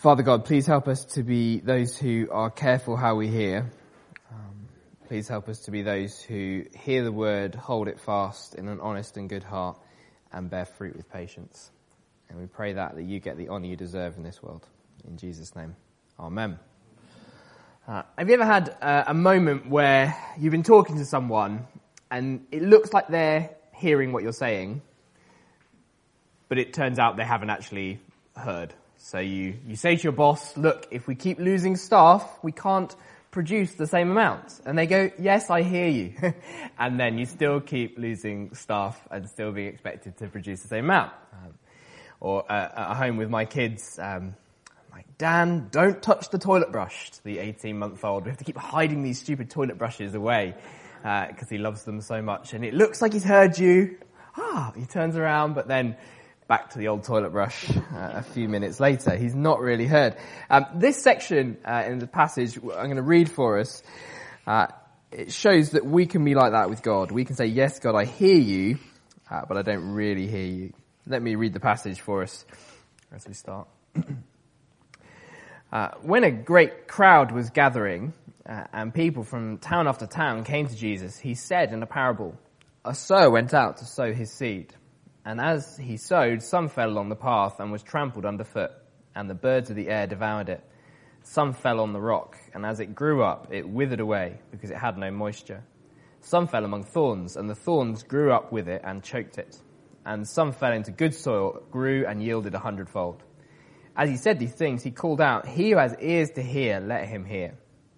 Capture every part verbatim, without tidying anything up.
Father God, please help us to be those who are careful how we hear. Um, please help us to be those who hear the word, hold it fast in an honest and good heart, and bear fruit with patience. And we pray that, that you get the honour you deserve in this world. In Jesus' name, amen. Uh, have you ever had uh, a moment where you've been talking to someone and it looks like they're hearing what you're saying, but it turns out they haven't actually heard? So you, you say to your boss, look, if we keep losing staff, we can't produce the same amount. And they go, yes, I hear you. And then you still keep losing staff and still being expected to produce the same amount. Um, or uh, at home with my kids, um, I'm like, Dan, don't touch the toilet brush to the eighteen-month-old. We have to keep hiding these stupid toilet brushes away because uh, he loves them so much. And it looks like he's heard you. Ah, he turns around, but then back to the old toilet brush uh, a few minutes later. He's not really heard. Um, this section uh, in the passage I'm going to read for us, uh, it shows that we can be like that with God. We can say, yes, God, I hear you, uh, but I don't really hear you. Let me read the passage for us as we start. uh, when a great crowd was gathering uh, and people from town after town came to Jesus, he said in a parable, a sower went out to sow his seed. And as he sowed, some fell along the path and was trampled underfoot, and the birds of the air devoured it. Some fell on the rock, and as it grew up, it withered away, because it had no moisture. Some fell among thorns, and the thorns grew up with it and choked it. And some fell into good soil, grew and yielded a hundredfold. As he said these things, he called out, he who has ears to hear, let him hear.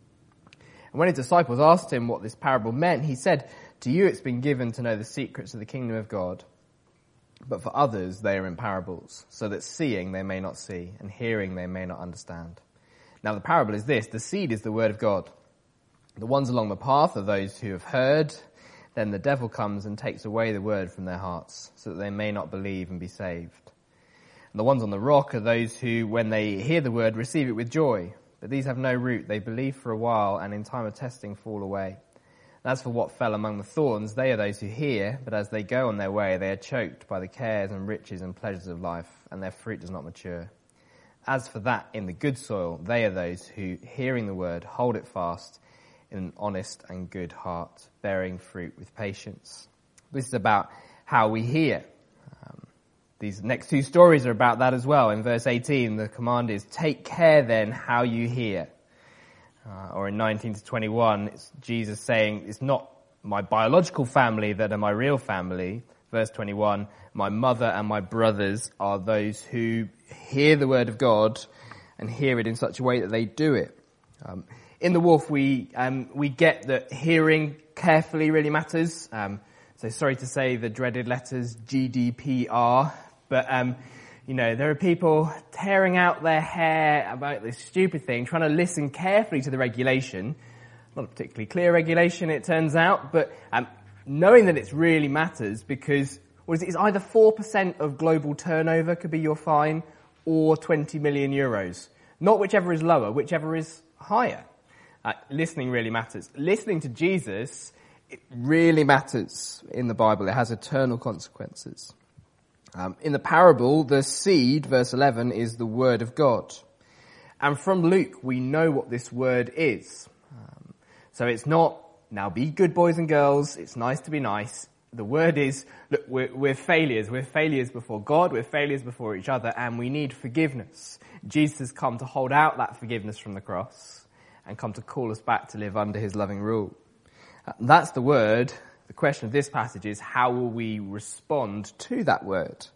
And when his disciples asked him what this parable meant, he said, to you it's been given to know the secrets of the kingdom of God, but for others they are in parables, so that seeing they may not see, and hearing they may not understand. Now the parable is this: the seed is the word of God. The ones along the path are those who have heard. Then the devil comes and takes away the word from their hearts, so that they may not believe and be saved. And the ones on the rock are those who, when they hear the word, receive it with joy. But these have no root. They believe for a while, and in time of testing fall away. As for what fell among the thorns, they are those who hear, but as they go on their way, they are choked by the cares and riches and pleasures of life, and their fruit does not mature. As for that in the good soil, they are those who, hearing the word, hold it fast in an honest and good heart, bearing fruit with patience. This is about how we hear. Um, these next two stories are about that as well. In verse eighteen, the command is, take care then how you hear. Uh, or in nineteen to twenty-one, it's Jesus saying, it's not my biological family that are my real family. Verse twenty-one, my mother and my brothers are those who hear the word of God and hear it in such a way that they do it. Um, in the Wolf, we um, we get that hearing carefully really matters. Um, so sorry to say the dreaded letters G D P R, but um you know, there are people tearing out their hair about this stupid thing, trying to listen carefully to the regulation. Not a particularly clear regulation, it turns out, but um, knowing that it really matters because what is it, it's either four percent of global turnover could be your fine or twenty million euros. Not whichever is lower, whichever is higher. Uh, listening really matters. Listening to Jesus, it really matters in the Bible. It has eternal consequences. Um, in the parable, the seed, verse eleven, is the word of God. And from Luke, we know what this word is. Um, so it's not, now be good boys and girls, it's nice to be nice. The word is, look, we're, we're failures. We're failures before God, we're failures before each other, and we need forgiveness. Jesus has come to hold out that forgiveness from the cross and come to call us back to live under his loving rule. Uh, that's the word. The question of this passage is, how will we respond to that word?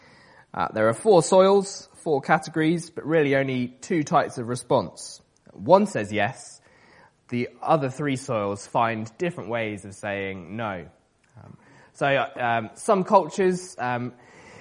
Uh, there are four soils, four categories, but really only two types of response. One says yes. The other three soils find different ways of saying no. Um, so um, some cultures um,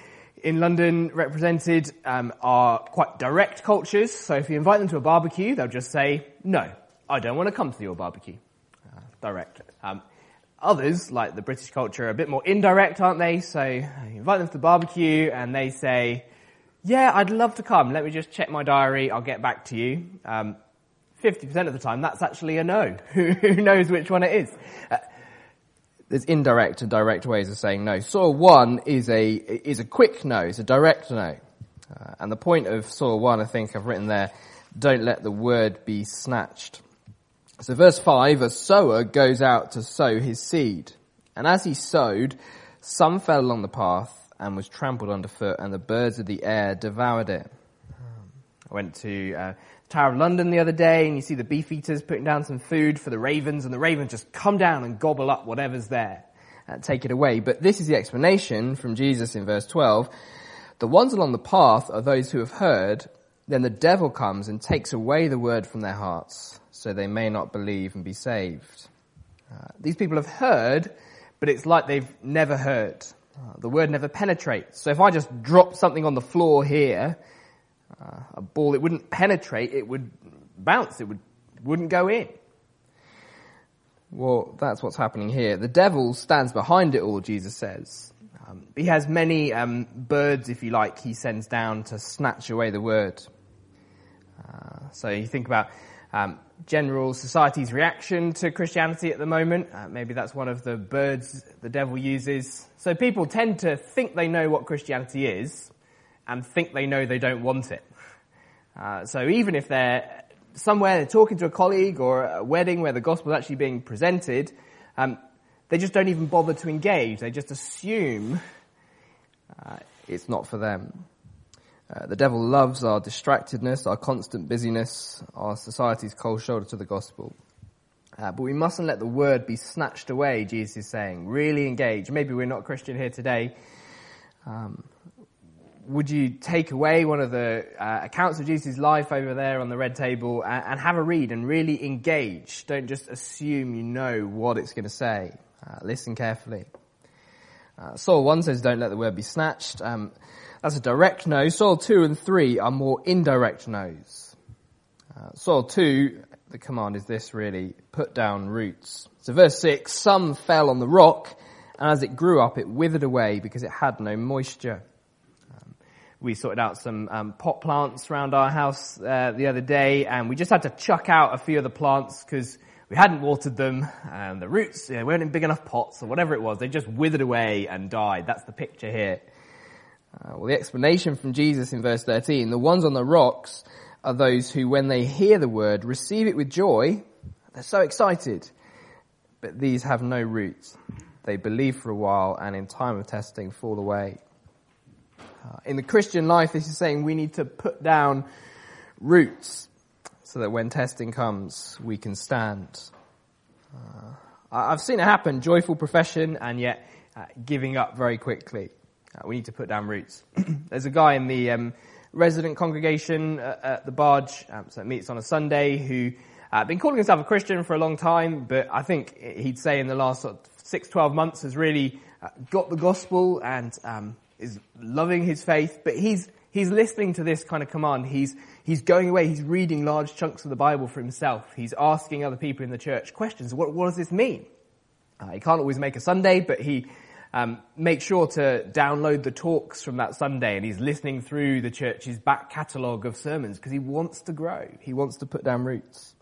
in London represented um, are quite direct cultures. So if you invite them to a barbecue, they'll just say, no, I don't want to come to your barbecue. Uh, direct. Um, Others, like the British culture, are a bit more indirect, aren't they? So you invite them to the barbecue and they say, yeah, I'd love to come. Let me just check my diary. I'll get back to you. Um, fifty percent of the time, that's actually a no. Who knows which one it is? Uh, there's indirect and direct ways of saying no. Soil one is a, is a quick no. It's a direct no. Uh, and the point of soil one, I think I've written there, don't let the word be snatched. So verse five, a sower goes out to sow his seed. And as he sowed, some fell along the path and was trampled underfoot, and the birds of the air devoured it. I went to uh, Tower of London the other day, and you see the beef eaters putting down some food for the ravens, and the ravens just come down and gobble up whatever's there and take it away. But this is the explanation from Jesus in verse twelve. The ones along the path are those who have heard, then the devil comes and takes away the word from their hearts, so they may not believe and be saved. Uh, these people have heard, but it's like they've never heard. Uh, the word never penetrates. So if I just drop something on the floor here, uh, a ball, it wouldn't penetrate, it would bounce, it would, wouldn't go in. Well, that's what's happening here. The devil stands behind it all, Jesus says. Um, he has many um, birds, if you like, he sends down to snatch away the word. Uh, so you think about um, general society's reaction to Christianity at the moment. Uh, maybe that's one of the birds the devil uses. So people tend to think they know what Christianity is and think they know they don't want it. Uh, so even if they're somewhere, they're talking to a colleague or a wedding where the gospel is actually being presented, um, they just don't even bother to engage. They just assume uh, it's not for them. Uh, the devil loves our distractedness, our constant busyness, our society's cold shoulder to the gospel. Uh, but we mustn't let the word be snatched away, Jesus is saying. Really engage. Maybe we're not Christian here today. Um, would you take away one of the uh, accounts of Jesus' life over there on the red table and, and have a read and really engage? Don't just assume you know what it's going to say. Uh, listen carefully. Uh, Soil one says, don't let the word be snatched. Um, that's a direct no. Soil two and three are more indirect no's. Uh, soil two, the command is this really, put down roots. So verse six, some fell on the rock, and as it grew up, it withered away because it had no moisture. Um, we sorted out some um, pot plants around our house uh, the other day, and we just had to chuck out a few of the plants because we hadn't watered them, and the roots you know, weren't in big enough pots, or whatever it was. They just withered away and died. That's the picture here. Uh, well, the explanation from Jesus in verse thirteen, the ones on the rocks are those who, when they hear the word, receive it with joy. They're so excited. But these have no roots. They believe for a while, and in time of testing, fall away. Uh, in the Christian life, this is saying we need to put down roots, so that when testing comes, we can stand. Uh, I've seen it happen, joyful profession, and yet uh, giving up very quickly. Uh, we need to put down roots. There's a guy in the um, resident congregation uh, at the Barge, um, so it meets on a Sunday, who uh, been calling himself a Christian for a long time, but I think he'd say in the last sort of six, twelve months has really uh, got the gospel and um, is loving his faith, but he's He's listening to this kind of command. He's, he's going away. He's reading large chunks of the Bible for himself. He's asking other people in the church questions. What, what does this mean? Uh, he can't always make a Sunday, but he, um, makes sure to download the talks from that Sunday, and he's listening through the church's back catalogue of sermons because he wants to grow. He wants to put down roots.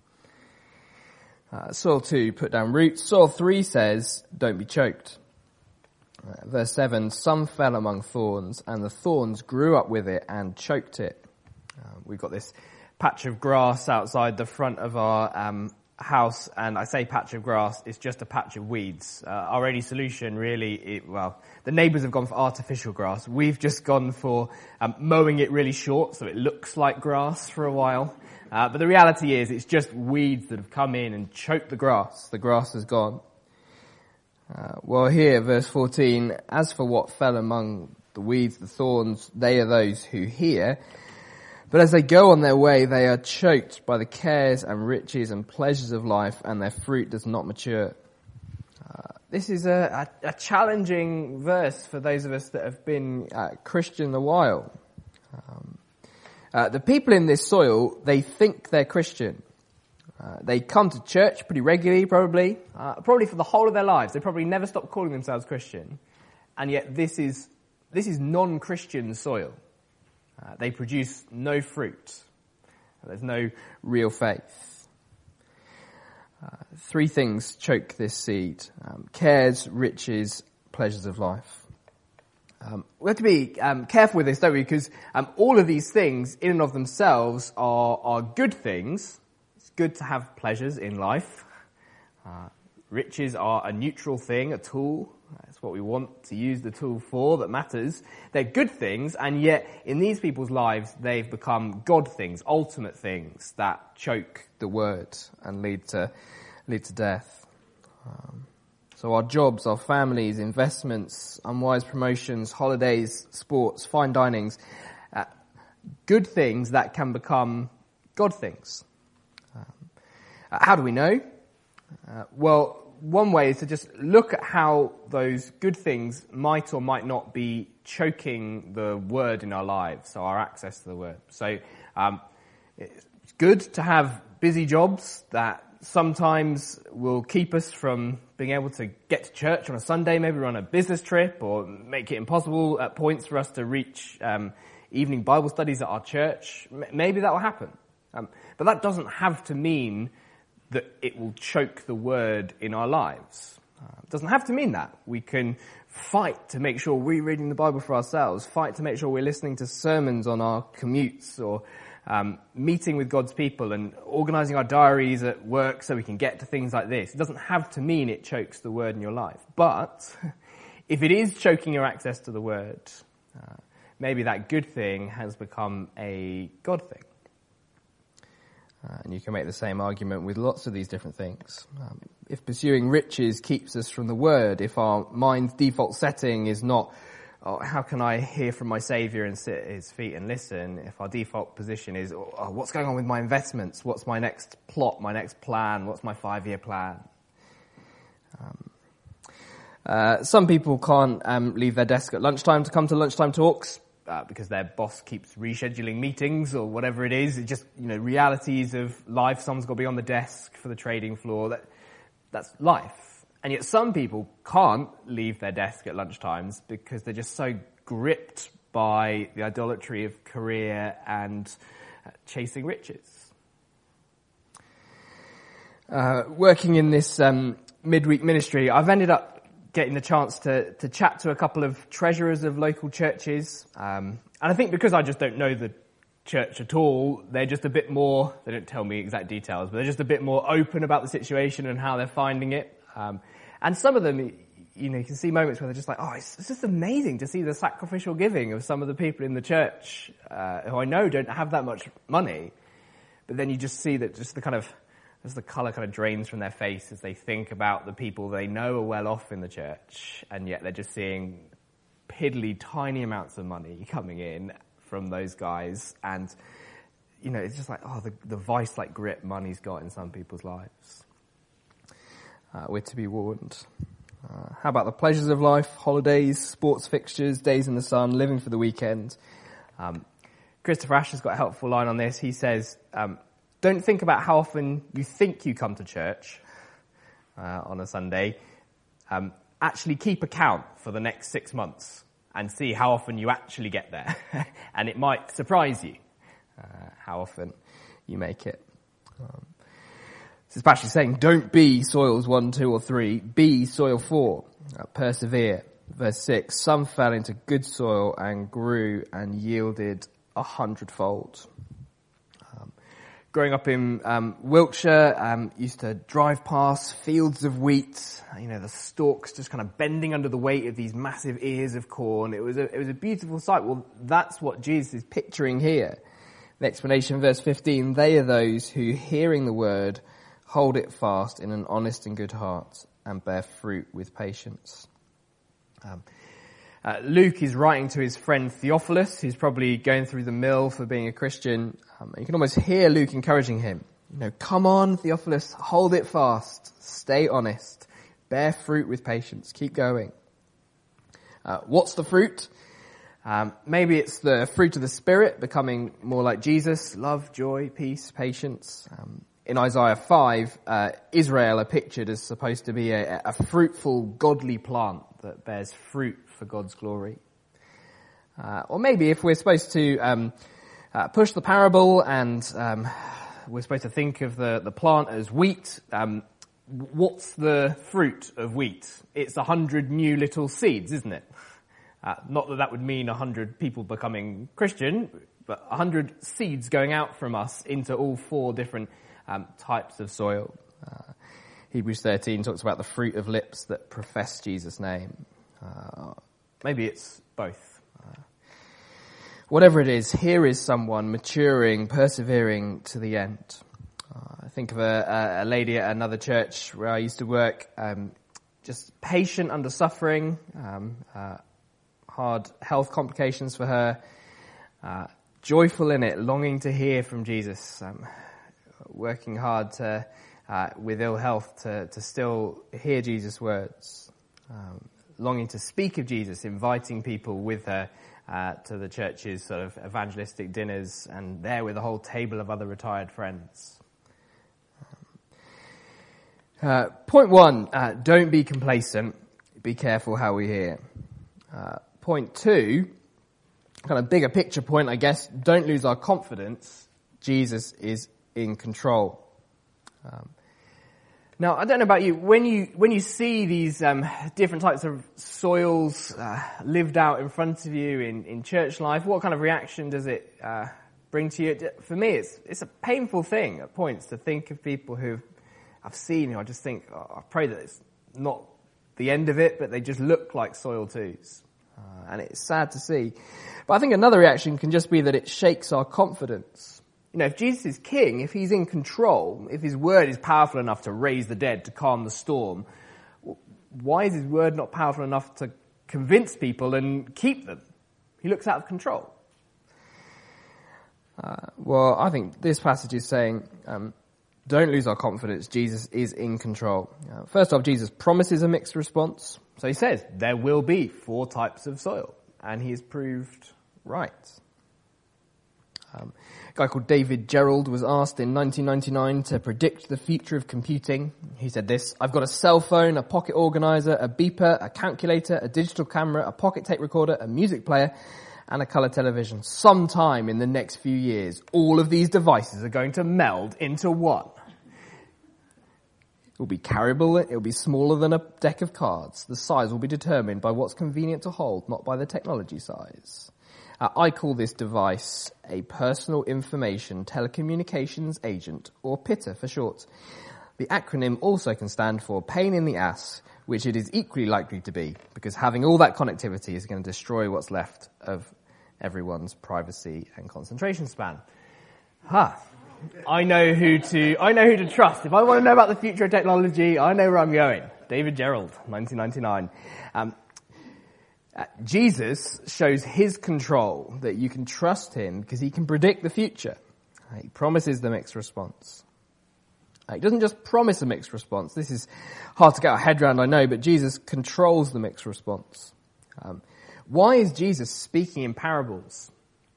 Uh, Soil two, put down roots. Soil three says, don't be choked. Uh, verse seven, some fell among thorns, and the thorns grew up with it and choked it. Uh, we've got this patch of grass outside the front of our um, house, and I say patch of grass, it's just a patch of weeds. Uh, our only solution really, it, well, the neighbours have gone for artificial grass. We've just gone for um, mowing it really short so it looks like grass for a while. Uh, but the reality is it's just weeds that have come in and choked the grass. The grass is gone. Uh, well, here, verse fourteen, as for what fell among the weeds, the thorns, they are those who hear. But as they go on their way, they are choked by the cares and riches and pleasures of life, and their fruit does not mature. Uh, this is a, a, a challenging verse for those of us that have been uh, Christian a while. Um, uh, the people in this soil, they think they're Christian. Uh, they come to church pretty regularly, probably, uh, probably for the whole of their lives. They probably never stop calling themselves Christian, and yet this is this is non-Christian soil. Uh, they produce no fruit. There's no real faith. Uh, three things choke this seed: um, cares, riches, pleasures of life. Um, we have to be um, careful with this, don't we? Because um, all of these things, in and of themselves, are are good things. It's good to have pleasures in life. Uh, riches are a neutral thing, a tool. That's what we want to use the tool for, that matters. They're good things, and yet in these people's lives, they've become God things, ultimate things that choke the word and lead to lead to death. Um, So our jobs, our families, investments, unwise promotions, holidays, sports, fine dinings, uh, good things that can become God things. Um, uh, how do we know? Uh, well, one way is to just look at how those good things might or might not be choking the word in our lives, so our access to the word. So um, it's good to have busy jobs that sometimes will keep us from being able to get to church on a Sunday. Maybe we're on a business trip, or make it impossible at points for us to reach um, evening Bible studies at our church. M- maybe that will happen. Um, but that doesn't have to mean that it will choke the word in our lives. Uh, it doesn't have to mean that. We can fight to make sure we're reading the Bible for ourselves, fight to make sure we're listening to sermons on our commutes, or Um, meeting with God's people and organising our diaries at work so we can get to things like this. It doesn't have to mean it chokes the word in your life. But if it is choking your access to the word, uh, maybe that good thing has become a God thing. Uh, and you can make the same argument with lots of these different things. Um, if pursuing riches keeps us from the word, if our mind's default setting is not, oh, how can I hear from my Saviour and sit at his feet and listen? If our default position is, oh, what's going on with my investments? What's my next plot, my next plan? What's my five-year plan? Um, uh, some people can't um, leave their desk at lunchtime to come to lunchtime talks uh, because their boss keeps rescheduling meetings or whatever it is. It's just, you know, realities of life. Someone's got to be on the desk for the trading floor. That, that's life. And yet some people can't leave their desk at lunchtimes because they're just so gripped by the idolatry of career and uh, chasing riches. Uh, working in this um, midweek ministry, I've ended up getting the chance to, to chat to a couple of treasurers of local churches. Um, and I think because I just don't know the church at all, they're just a bit more, they don't tell me exact details, but they're just a bit more open about the situation and how they're finding it. Um, and some of them, you know, you can see moments where they're just like, oh, it's, it's just amazing to see the sacrificial giving of some of the people in the church uh, who I know don't have that much money. But then you just see that just the kind of, as the colour kind of drains from their face as they think about the people they know are well off in the church, and yet they're just seeing piddly tiny amounts of money coming in from those guys. And, you know, it's just like, oh, the, the vice-like grip money's got in some people's lives. Uh, we're to be warned. Uh, how about the pleasures of life, holidays, sports fixtures, days in the sun, living for the weekend? Um, Christopher Ash has got a helpful line on this. He says, um, don't think about how often you think you come to church uh, on a Sunday. Um, actually keep account for the next six months and see how often you actually get there. And it might surprise you uh, how often you make it. Um, It's actually saying, don't be soils one, two, or three. Be soil four. Uh, persevere. Verse six. Some fell into good soil and grew and yielded a hundredfold. Um, growing up in um, Wiltshire, um, used to drive past fields of wheat. You know, the stalks just kind of bending under the weight of these massive ears of corn. It was a, it was a beautiful sight. Well, that's what Jesus is picturing here. The explanation, verse fifteen. They are those who, hearing the word, hold it fast in an honest and good heart and bear fruit with patience. Um, uh, Luke is writing to his friend Theophilus, who's probably going through the mill for being a Christian. Um, you can almost hear Luke encouraging him. You know, come on, Theophilus, hold it fast, stay honest, bear fruit with patience, keep going. Uh, what's the fruit? Um, maybe it's the fruit of the Spirit, becoming more like Jesus, love, joy, peace, patience. Um, In Isaiah five, uh, Israel are pictured as supposed to be a, a fruitful, godly plant that bears fruit for God's glory. Uh, or maybe if we're supposed to um, uh, push the parable and um, we're supposed to think of the, the plant as wheat, um, what's the fruit of wheat? It's a hundred new little seeds, isn't it? Uh, not that that would mean a hundred people becoming Christian, but a hundred seeds going out from us into all four different um, types of soil. Uh, Hebrews thirteen talks about the fruit of lips that profess Jesus' name. Uh, maybe it's both. Uh, whatever it is, here is someone maturing, persevering to the end. Uh, I think of a, a lady at another church where I used to work, um, just patient under suffering, um, uh, hard health complications for her, uh, joyful in it, longing to hear from Jesus, um, working hard to, uh, with ill health to, to still hear Jesus' words, um, longing to speak of Jesus, inviting people with her uh, to the church's sort of evangelistic dinners, and there with a whole table of other retired friends. Uh, point one, uh, don't be complacent. Be careful how we hear. Uh, point two, kind of bigger picture point, I guess, don't lose our confidence. Jesus is in control. Um, now, I don't know about you, when you when you see these um, different types of soils uh, lived out in front of you in, in church life, what kind of reaction does it uh, bring to you? For me, it's it's a painful thing at points to think of people who I've seen who I just think, oh, I pray that it's not the end of it, but they just look like soil twos. Uh, and it's sad to see. But I think another reaction can just be that it shakes our confidence. You know, if Jesus is king, if he's in control, if his word is powerful enough to raise the dead, to calm the storm, why is his word not powerful enough to convince people and keep them? He looks out of control. Uh, well, I think this passage is saying, um, don't lose our confidence. Jesus is in control. Uh, first off, Jesus promises a mixed response. So he says there will be four types of soil, and he has proved right. Um, a guy called David Gerald was asked in nineteen ninety-nine to predict the future of computing. He said this: I've got a cell phone, a pocket organizer, a beeper, a calculator, a digital camera, a pocket tape recorder, a music player, and a colour television. Sometime in the next few years, all of these devices are going to meld into one. It will be carryable, it will be smaller than a deck of cards. The size will be determined by what's convenient to hold, not by the technology size. Uh, I call this device a personal information telecommunications agent, or PITA for short. The acronym also can stand for pain in the ass, which it is equally likely to be, because having all that connectivity is going to destroy what's left of everyone's privacy and concentration span. Ha! Huh. I know who to, I know who to trust. If I want to know about the future of technology, I know where I'm going. David Gerald, nineteen ninety-nine. Um, uh, Jesus shows his control, that you can trust him because he can predict the future. Uh, he promises the mixed response. Uh, he doesn't just promise a mixed response. This is hard to get our head around, I know, but Jesus controls the mixed response. Um, why is Jesus speaking in parables?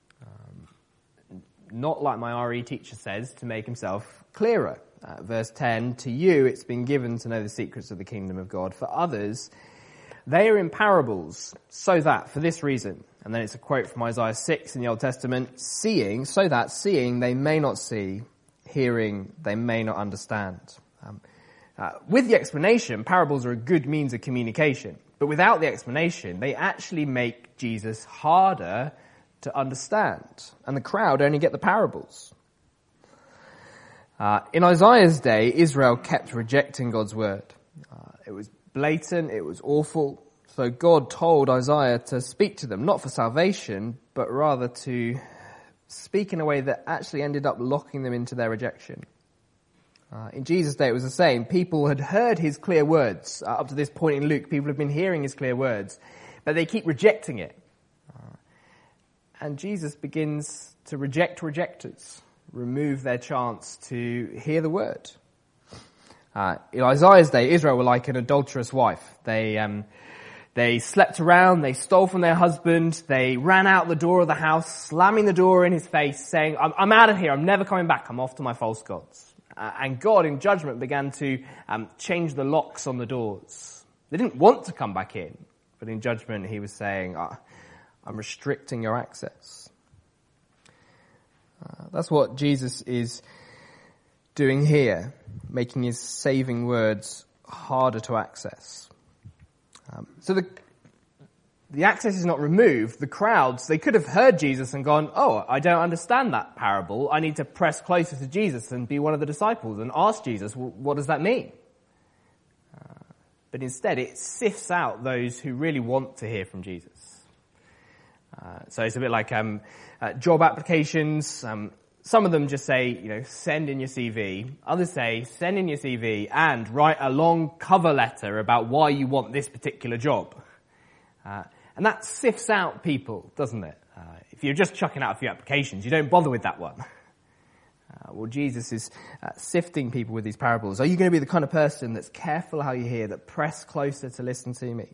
Not like my R E teacher says, to make himself clearer. Uh, verse ten, to you it's been given to know the secrets of the kingdom of God. For others, they are in parables, so that, for this reason. And then it's a quote from Isaiah six in the Old Testament, seeing, so that seeing they may not see, hearing they may not understand. Um, uh, with the explanation, parables are a good means of communication. But without the explanation, they actually make Jesus harder to understand, and the crowd only get the parables. Uh, in Isaiah's day, Israel kept rejecting God's word. Uh, it was blatant, it was awful, so God told Isaiah to speak to them, not for salvation, but rather to speak in a way that actually ended up locking them into their rejection. Uh, in Jesus' day, it was the same. People had heard his clear words. Uh, up to this point in Luke, people have been hearing his clear words, but they keep rejecting it. And Jesus begins to reject rejectors, remove their chance to hear the word. Uh, in Isaiah's day, Israel were like an adulterous wife. They um, they slept around, they stole from their husband, they ran out the door of the house, slamming the door in his face, saying, I'm, I'm out of here, I'm never coming back, I'm off to my false gods. Uh, and God, in judgment, began to um, change the locks on the doors. They didn't want to come back in, but in judgment he was saying, oh, I'm restricting your access. Uh, that's what Jesus is doing here, making his saving words harder to access. Um, so the the access is not removed, the crowds, they could have heard Jesus and gone, oh, I don't understand that parable. I need to press closer to Jesus and be one of the disciples and ask Jesus, well, what does that mean? Uh, but instead, it sifts out those who really want to hear from Jesus. Uh, so it's a bit like um, uh, job applications. Um, some of them just say, you know, send in your C V. Others say, send in your C V and write a long cover letter about why you want this particular job. Uh, And that sifts out people, doesn't it? Uh, if you're just chucking out a few applications, you don't bother with that one. Uh, well, Jesus is uh, sifting people with these parables. Are you going to be the kind of person that's careful how you hear, that press closer to listen to me?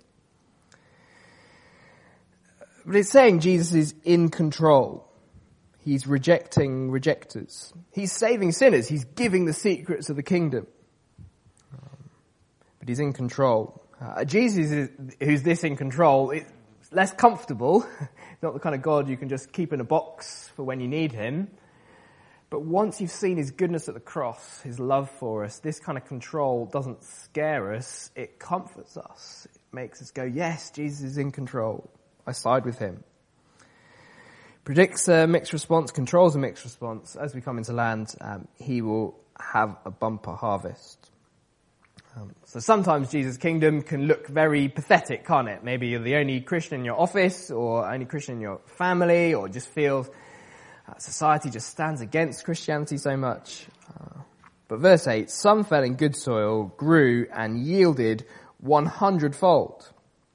But it's saying Jesus is in control. He's rejecting rejectors. He's saving sinners. He's giving the secrets of the kingdom. Um, but he's in control. Uh, Jesus, is, who's this in control, it, less comfortable, not the kind of God you can just keep in a box for when you need him. But once you've seen his goodness at the cross, his love for us, this kind of control doesn't scare us, it comforts us. It makes us go, yes, Jesus is in control. I side with him. Predicts a mixed response, controls a mixed response. As we come into land, um, he will have a bumper harvest. Um, so sometimes Jesus' kingdom can look very pathetic, can't it? Maybe you're the only Christian in your office, or only Christian in your family, or just feels uh, society just stands against Christianity so much. Uh, but verse eight, some fell in good soil, grew, and yielded one hundredfold.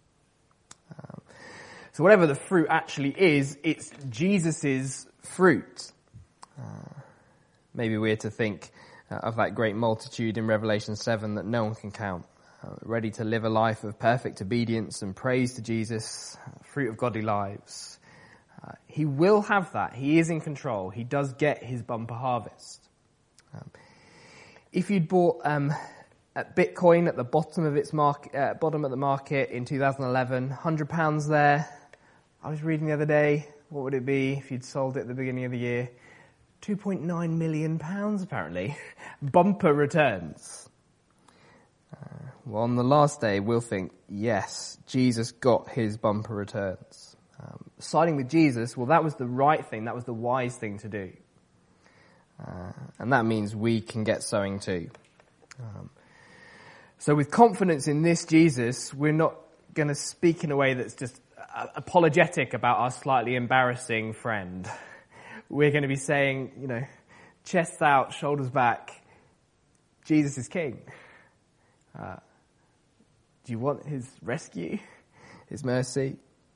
Um, so whatever the fruit actually is, it's Jesus' fruit. Uh, maybe we're to think of that great multitude in Revelation seven that no one can count, uh, ready to live a life of perfect obedience and praise to Jesus, uh, fruit of godly lives. Uh, he will have that. He is in control. He does get his bumper harvest. Um, if you'd bought um, at Bitcoin at the bottom of its market, uh, bottom of the market in two thousand eleven, one hundred pounds there. I was reading the other day, what would it be if you'd sold it at the beginning of the year? two point nine million pounds, apparently. Bumper returns. Uh, well, on the last day, we'll think, yes, Jesus got his bumper returns. Um, siding with Jesus, well, that was the right thing. That was the wise thing to do. Uh, and that means we can get sowing too. Um, so with confidence in this Jesus, we're not going to speak in a way that's just uh, apologetic about our slightly embarrassing friend. We're going to be saying, you know, chests out, shoulders back, Jesus is king. Uh, do you want his rescue, his mercy?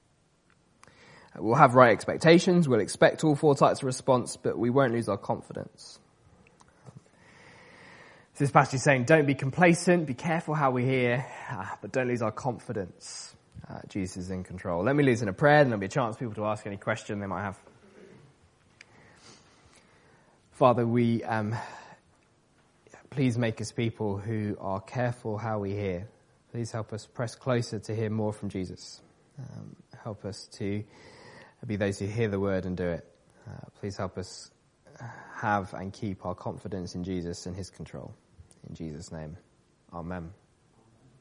Uh, we'll have right expectations. We'll expect all four types of response, but we won't lose our confidence. Um, so this passage is saying, don't be complacent, be careful how we hear, uh, but don't lose our confidence. Uh, Jesus is in control. Let me lead us in a prayer, and there'll be a chance for people to ask any question they might have. Father, we um, please make us people who are careful how we hear. Please help us press closer to hear more from Jesus. Um, help us to be those who hear the word and do it. Uh, please help us have and keep our confidence in Jesus and his control. In Jesus' name, amen.